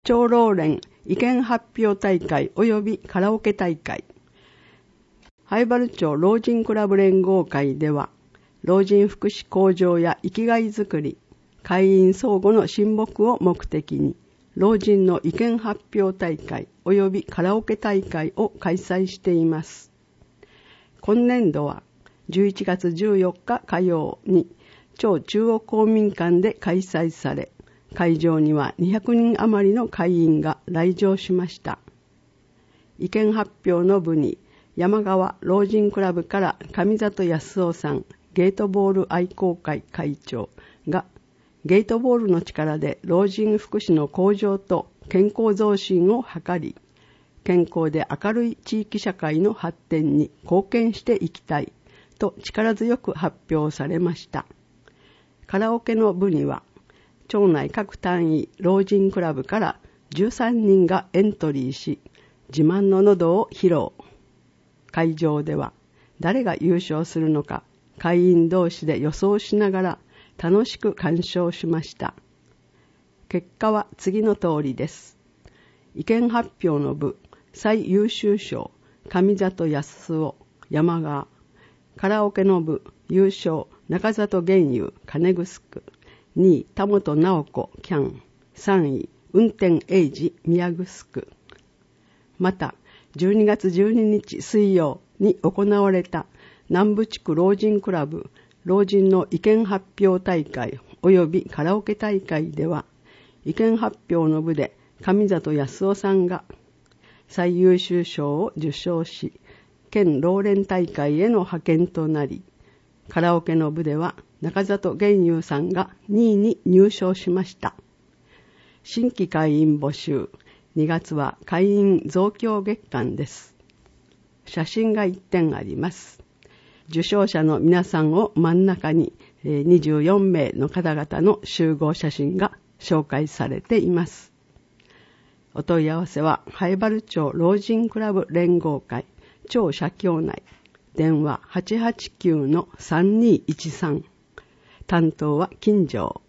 長老連意見発表大会及びカラオケ大会。灰原町老人クラブ連合会では、老人福祉向上や生きがいづくり、会員相互の親睦を目的に、老人の意見発表大会及びカラオケ大会を開催しています。今年度は11月14日火曜に町中央公民館で開催され、会場には200人余りの会員が来場しました。意見発表の部に山川老人クラブから上里康夫さん、ゲートボール愛好会会長が、ゲートボールの力で老人福祉の向上と健康増進を図り、健康で明るい地域社会の発展に貢献していきたいと力強く発表されました。カラオケの部には、町内各単位老人クラブから13人がエントリーし、自慢の喉を披露。会場では誰が優勝するのか会員同士で予想しながら楽しく鑑賞しました。結果は次の通りです。意見発表の部最優秀賞上里康夫山川、カラオケの部優勝中里玄友金城、2位田本直子キャン、3位運転英二宮城。また12月12日水曜に行われた南部地区老人クラブ老人の意見発表大会及びカラオケ大会では、意見発表の部で上里康夫さんが最優秀賞を受賞し、県老連大会への派遣となり、カラオケの部では中里玄友さんが2位に入賞しました。新規会員募集、2月は会員増強月間です。写真が1点あります。受賞者の皆さんを真ん中に24名の方々の集合写真が紹介されています。お問い合わせは灰原町老人クラブ連合会町社協内、電話 889-3213、担当は金城。